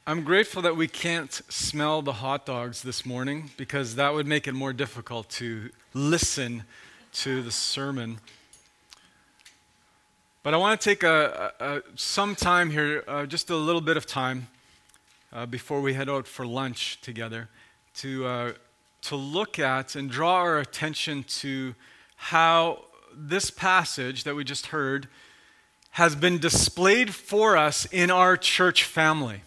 I'm grateful that we can't smell the hot dogs this morning because that would make it more difficult to listen to the sermon. But I want to take some time here, just a little bit of time before we head out for lunch together to look at and draw our attention to how this passage that we just heard has been displayed for us in our church family.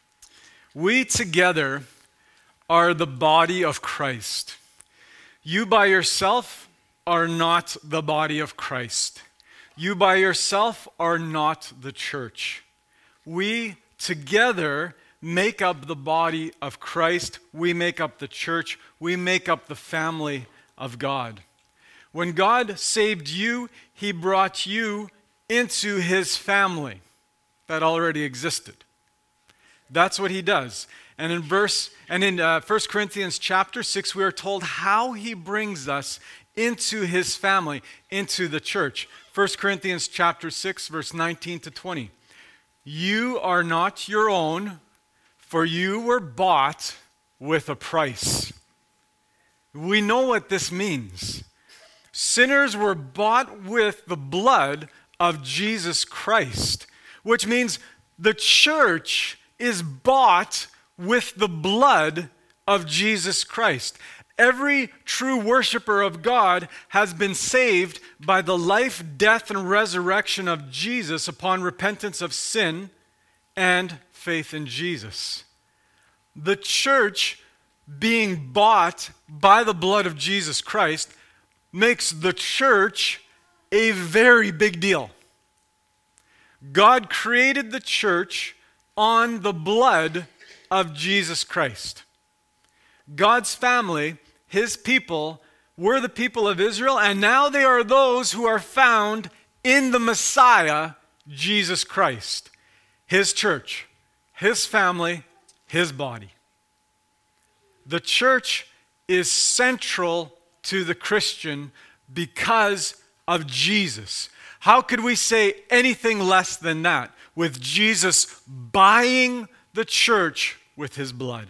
We together are the body of Christ. You by yourself are not the body of Christ. You by yourself are not the church. We together make up the body of Christ. We make up the church. We make up the family of God. When God saved you, He brought you into His family that already existed. That's what He does. And in 1 Corinthians chapter 6, we are told how He brings us into His family, into the church. 1 Corinthians chapter 6, verse 19 to 20. You are not your own, for you were bought with a price. We know what this means. Sinners were bought with the blood of Jesus Christ, which means the church is bought with the blood of Jesus Christ. Every true worshiper of God has been saved by the life, death, and resurrection of Jesus upon repentance of sin and faith in Jesus. The church, being bought by the blood of Jesus Christ, makes the church a very big deal. God created the church on the blood of Jesus Christ. God's family, His people, were the people of Israel, and now they are those who are found in the Messiah, Jesus Christ. His church, His family, His body. The church is central to the Christian because of Jesus. How could we say anything less than that? With Jesus buying the church with His blood.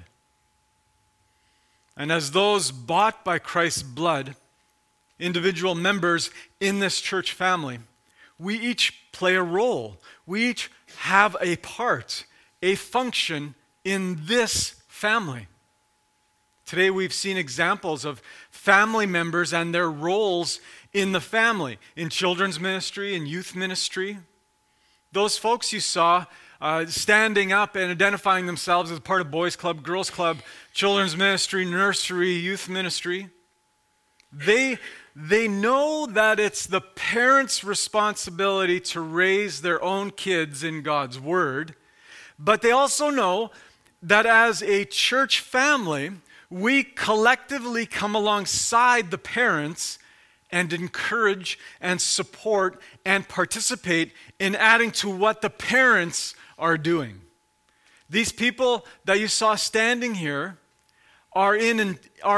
And as those bought by Christ's blood, individual members in this church family, we each play a role. We each have a part, a function in this family. Today we've seen examples of family members and their roles in the family, in children's ministry, in youth ministry. Those folks you saw standing up and identifying themselves as part of boys' club, girls' club, children's ministry, nursery, youth ministry, they know that it's the parents' responsibility to raise their own kids in God's Word, but they also know that as a church family, we collectively come alongside the parents and encourage and support and participate in adding to what the parents are doing. These people that you saw standing here are in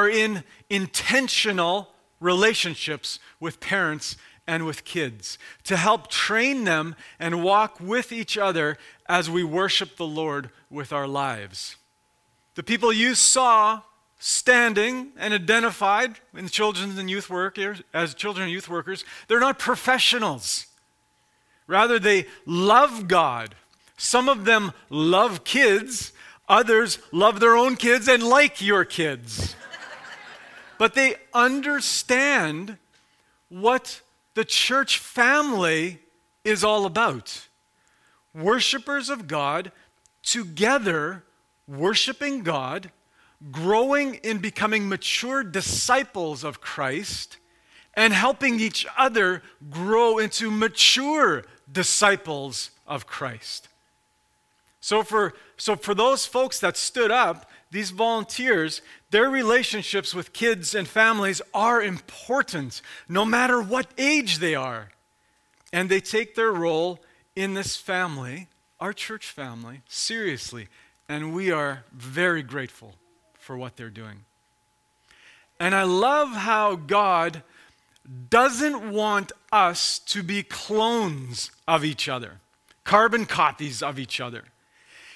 intentional relationships with parents and with kids to help train them and walk with each other as we worship the Lord with our lives. The people you saw standing and identified in children and youth workers as children and youth workers, they're not professionals. Rather, they love God. Some of them love kids, others love their own kids and like your kids. But they understand what the church family is all about. Worshipers of God together worshiping God, growing in becoming mature disciples of Christ, and helping each other grow into mature disciples of Christ. So for those folks that stood up, these volunteers, their relationships with kids and families are important, no matter what age they are. And they take their role in this family, our church family, seriously. And we are very grateful for what they're doing. And I love how God doesn't want us to be clones of each other, carbon copies of each other.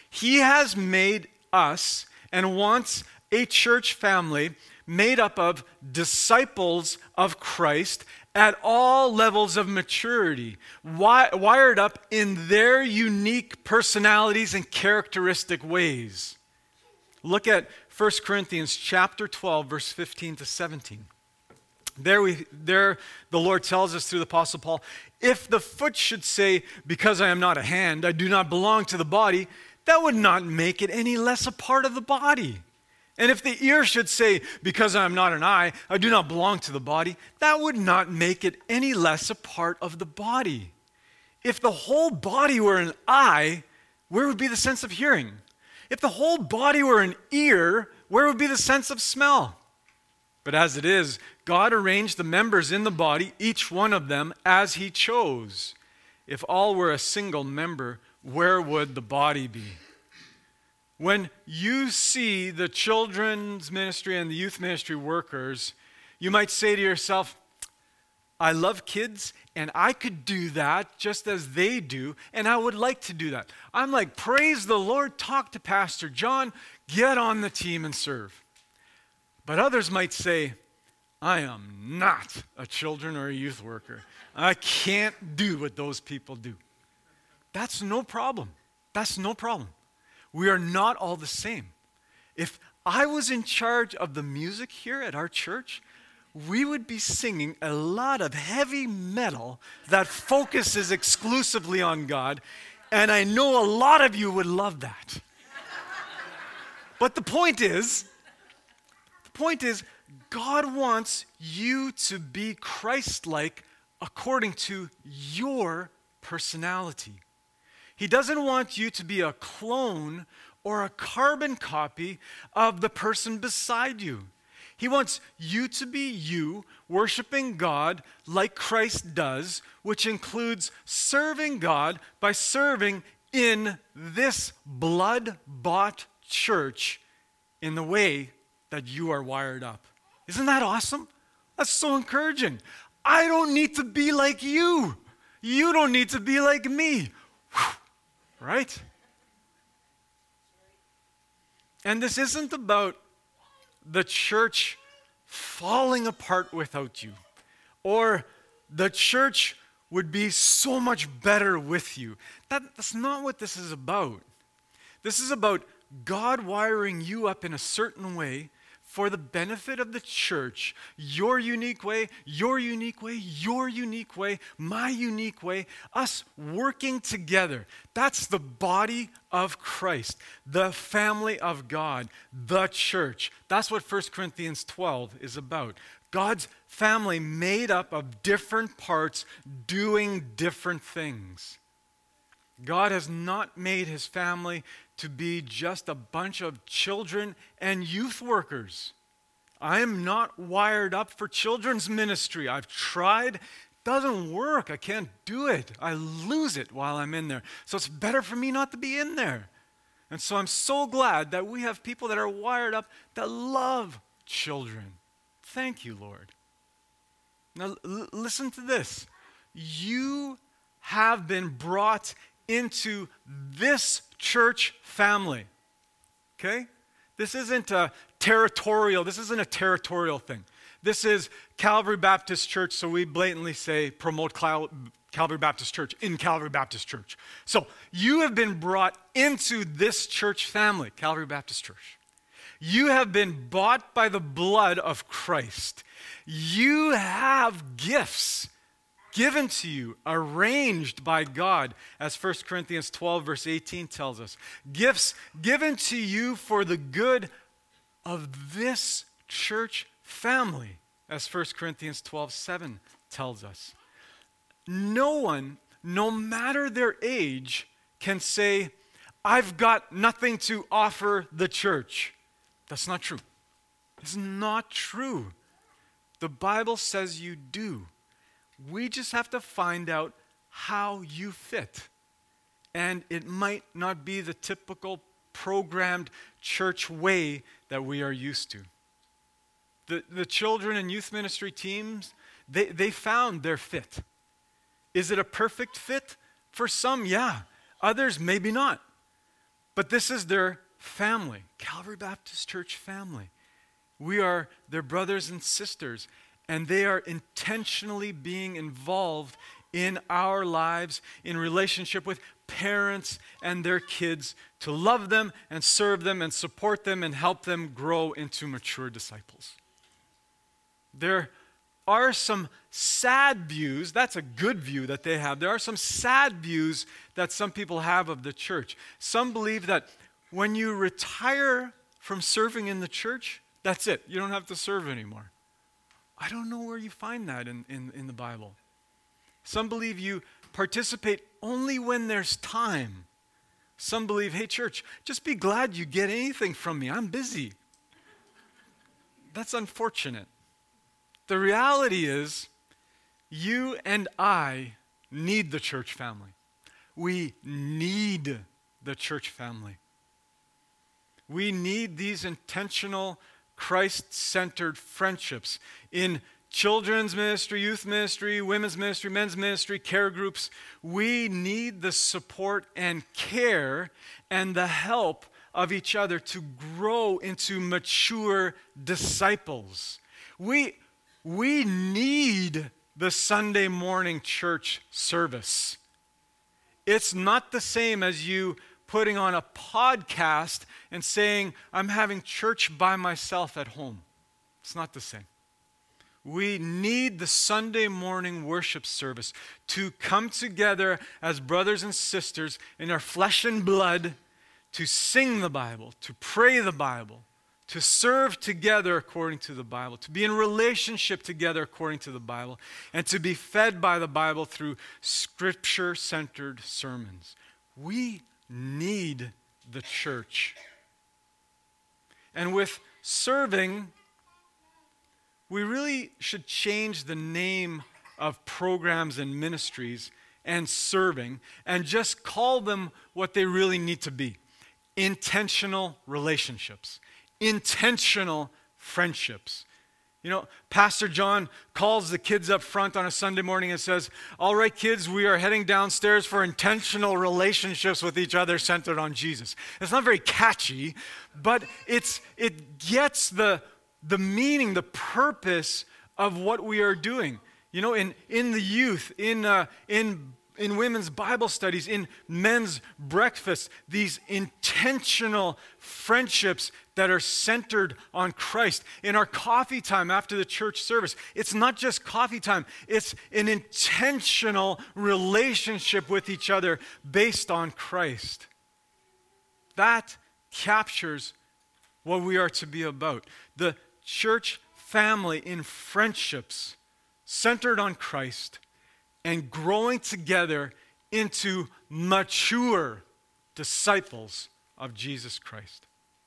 He has made us and wants a church family made up of disciples of Christ at all levels of maturity, wired up in their unique personalities and characteristic ways. Look at 1 Corinthians chapter 12, verse 15 to 17. There the Lord tells us through the Apostle Paul, if the foot should say, because I am not a hand, I do not belong to the body, that would not make it any less a part of the body. And if the ear should say, because I am not an eye, I do not belong to the body, that would not make it any less a part of the body. If the whole body were an eye, where would be the sense of hearing? If the whole body were an ear, where would be the sense of smell? But as it is, God arranged the members in the body, each one of them, as he chose. If all were a single member, where would the body be? When you see the children's ministry and the youth ministry workers, you might say to yourself, I love kids, and I could do that just as they do, and I would like to do that. I'm like, praise the Lord, talk to Pastor John, get on the team and serve. But others might say, I am not a children or a youth worker. I can't do what those people do. That's no problem. That's no problem. We are not all the same. If I was in charge of the music here at our church, we would be singing a lot of heavy metal that focuses exclusively on God, and I know a lot of you would love that. But the point is, God wants you to be Christ-like according to your personality. He doesn't want you to be a clone or a carbon copy of the person beside you. He wants you to be you, worshiping God like Christ does, which includes serving God by serving in this blood-bought church in the way that you are wired up. Isn't that awesome? That's so encouraging. I don't need to be like you. You don't need to be like me. Whew. Right? And this isn't about the church falling apart without you, or the church would be so much better with you. That's not what this is about. This is about God wiring you up in a certain way for the benefit of the church, your unique way, your unique way, your unique way, my unique way, us working together. That's the body of Christ, the family of God, the church. That's what 1 Corinthians 12 is about. God's family made up of different parts doing different things. God has not made his family to be just a bunch of children and youth workers. I am not wired up for children's ministry. I've tried. It doesn't work. I can't do it. I lose it while I'm in there. So it's better for me not to be in there. And so I'm so glad that we have people that are wired up that love children. Thank you, Lord. Now listen to this. You have been brought into this church family, okay? This isn't a territorial thing. This is Calvary Baptist Church, so we blatantly say promote Calvary Baptist Church in Calvary Baptist Church. So you have been brought into this church family, Calvary Baptist Church. You have been bought by the blood of Christ. You have gifts given to you, arranged by God, as 1 Corinthians 12, verse 18 tells us. Gifts given to you for the good of this church family, as 1 Corinthians 12, 7 tells us. No one, no matter their age, can say, I've got nothing to offer the church. That's not true. It's not true. The Bible says you do. We just have to find out how you fit. And it might not be the typical programmed church way that we are used to. The children and youth ministry teams, they found their fit. Is it a perfect fit? For some, yeah. Others, maybe not. But this is their family, Calvary Baptist Church family. We are their brothers and sisters, and they are intentionally being involved in our lives, in relationship with parents and their kids, to love them and serve them and support them and help them grow into mature disciples. There are some sad views. That's a good view that they have. There are some sad views that some people have of the church. Some believe that when you retire from serving in the church, that's it. You don't have to serve anymore. I don't know where you find that in the Bible. Some believe you participate only when there's time. Some believe, hey, church, just be glad you get anything from me. I'm busy. That's unfortunate. The reality is, you and I need the church family. We need the church family. We need these intentional, Christ-centered friendships in children's ministry, youth ministry, women's ministry, men's ministry, care groups. We need the support and care and the help of each other to grow into mature disciples. We need the Sunday morning church service. It's not the same as you putting on a podcast and saying, I'm having church by myself at home. It's not the same. We need the Sunday morning worship service to come together as brothers and sisters in our flesh and blood to sing the Bible, to pray the Bible, to serve together according to the Bible, to be in relationship together according to the Bible, and to be fed by the Bible through Scripture-centered sermons. We need the church. And with serving, we really should change the name of programs and ministries and serving and just call them what they really need to be: intentional relationships, intentional friendships. You know, Pastor John calls the kids up front on a Sunday morning and says, all right, kids, we are heading downstairs for intentional relationships with each other centered on Jesus. It's not very catchy, but it gets the meaning, the purpose of what we are doing. You know, in the youth, in women's Bible studies, in men's breakfasts, these intentional friendships that are centered on Christ. In our coffee time after the church service, it's not just coffee time, it's an intentional relationship with each other based on Christ. That captures what we are to be about. The church family in friendships centered on Christ and growing together into mature disciples of Jesus Christ.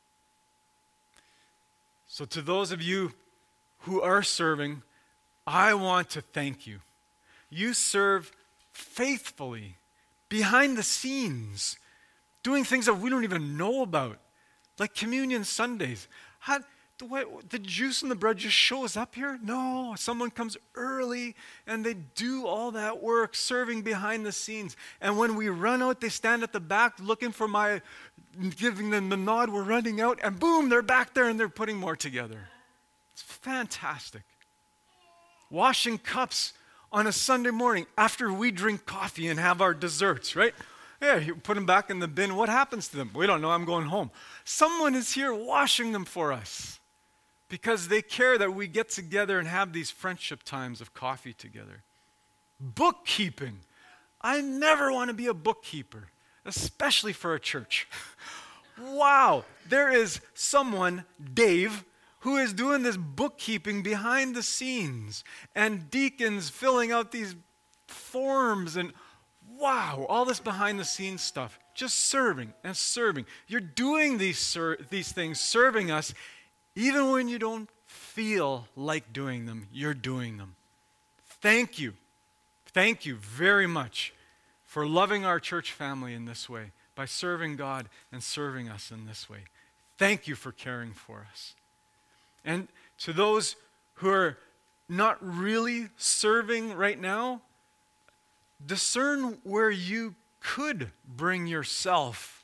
So to those of you who are serving, I want to thank you. You serve faithfully, behind the scenes, doing things that we don't even know about, like communion Sundays. The juice and the bread just shows up here? No, someone comes early and they do all that work, serving behind the scenes. And when we run out, they stand at the back looking for giving them the nod, we're running out, and boom, they're back there and they're putting more together. It's fantastic. Washing cups on a Sunday morning after we drink coffee and have our desserts, right? Yeah, you put them back in the bin. What happens to them? We don't know. I'm going home. Someone is here washing them for us, because they care that we get together and have these friendship times of coffee together. Bookkeeping. I never want to be a bookkeeper, especially for a church. Wow, there is someone, Dave, who is doing this bookkeeping behind the scenes, and deacons filling out these forms, and wow, all this behind the scenes stuff. Just serving and serving. You're doing these things, serving us. Even when you don't feel like doing them, you're doing them. Thank you. Thank you very much for loving our church family in this way, by serving God and serving us in this way. Thank you for caring for us. And to those who are not really serving right now, discern where you could bring yourself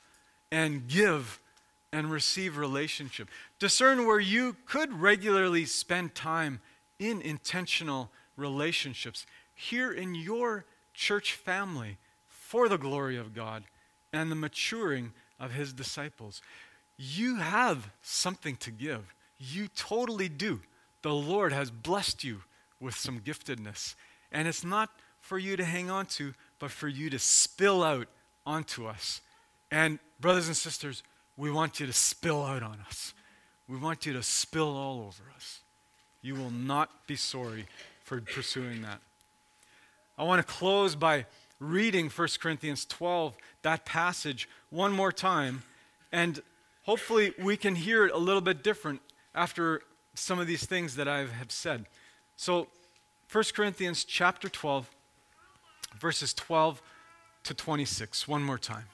and give and receive relationship. Discern where you could regularly spend time in intentional relationships here in your church family for the glory of God and the maturing of his disciples. You have something to give. You totally do. The Lord has blessed you with some giftedness. And it's not for you to hang on to, but for you to spill out onto us. And brothers and sisters, we want you to spill out on us. We want you to spill all over us. You will not be sorry for pursuing that. I want to close by reading 1 Corinthians 12, that passage, one more time. And hopefully we can hear it a little bit different after some of these things that I have said. So 1 Corinthians chapter 12, verses 12 to 26, one more time.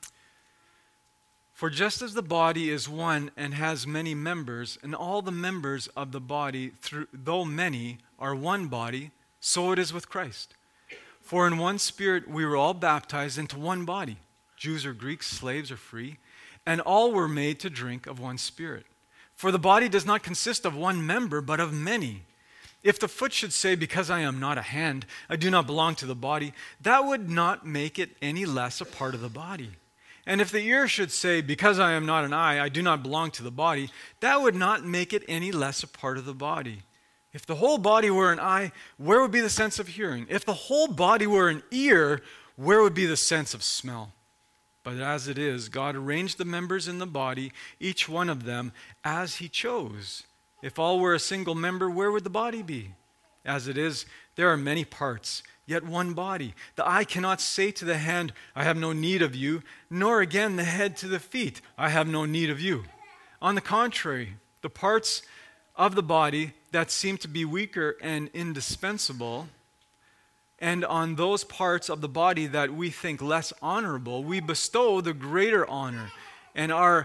For just as the body is one and has many members, and all the members of the body, though many, are one body, so it is with Christ. For in one Spirit we were all baptized into one body, Jews or Greeks, slaves or free, and all were made to drink of one Spirit. For the body does not consist of one member, but of many. If the foot should say, because I am not a hand, I do not belong to the body, that would not make it any less a part of the body. And if the ear should say, because I am not an eye, I do not belong to the body, that would not make it any less a part of the body. If the whole body were an eye, where would be the sense of hearing? If the whole body were an ear, where would be the sense of smell? But as it is, God arranged the members in the body, each one of them, as he chose. If all were a single member, where would the body be? As it is, there are many parts, yet one body. The eye cannot say to the hand, I have no need of you, nor again the head to the feet, I have no need of you. On the contrary, the parts of the body that seem to be weaker and indispensable, and on those parts of the body that we think less honorable, we bestow the greater honor, and our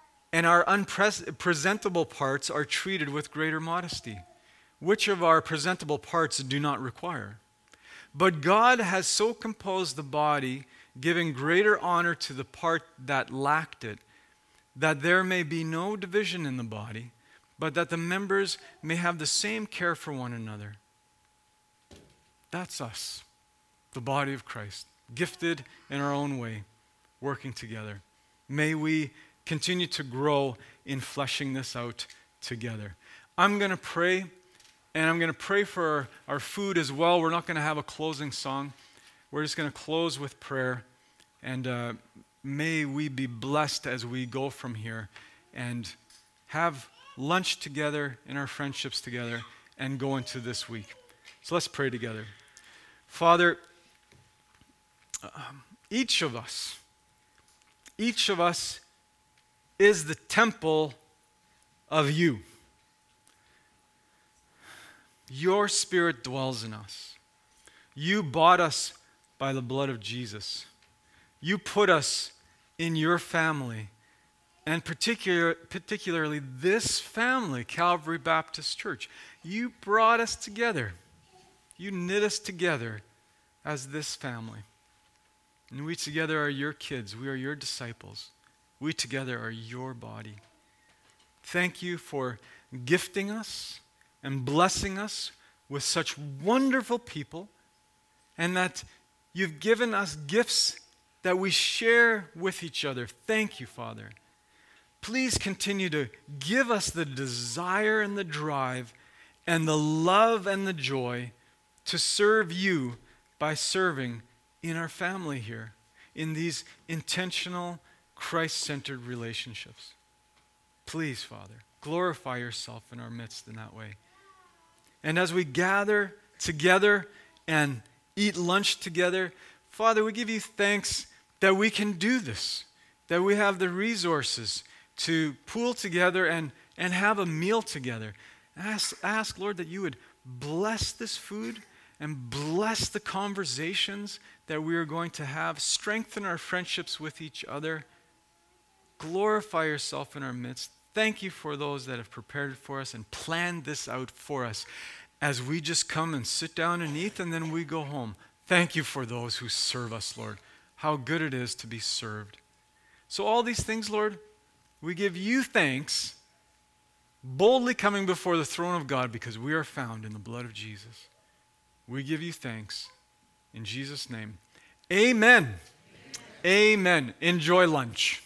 unpresentable parts are treated with greater modesty. Which of our presentable parts do not require? But God has so composed the body, giving greater honor to the part that lacked it, that there may be no division in the body, but that the members may have the same care for one another. That's us, the body of Christ, gifted in our own way, working together. May we continue to grow in fleshing this out together. I'm going to pray, and I'm going to pray for our food as well. We're not going to have a closing song. We're just going to close with prayer, and may we be blessed as we go from here and have lunch together in our friendships together and go into this week. So let's pray together. Father, each of us is the temple of you. Your Spirit dwells in us. You bought us by the blood of Jesus. You put us in your family, and particularly this family, Calvary Baptist Church. You brought us together. You knit us together as this family. And we together are your kids. We are your disciples. We together are your body. Thank you for gifting us and blessing us with such wonderful people, and that you've given us gifts that we share with each other. Thank you, Father. Please continue to give us the desire and the drive and the love and the joy to serve you by serving in our family here, in these intentional, Christ-centered relationships. Please, Father, glorify yourself in our midst in that way. And as we gather together and eat lunch together, Father, we give you thanks that we can do this, that we have the resources to pool together and have a meal together. Ask, Lord, that you would bless this food and bless the conversations that we are going to have, strengthen our friendships with each other, glorify yourself in our midst. Thank you for those that have prepared it for us and planned this out for us as we just come and sit down and eat and then we go home. Thank you for those who serve us, Lord. How good it is to be served. So all these things, Lord, we give you thanks, boldly coming before the throne of God because we are found in the blood of Jesus. We give you thanks. In Jesus' name, amen. Amen. Enjoy lunch.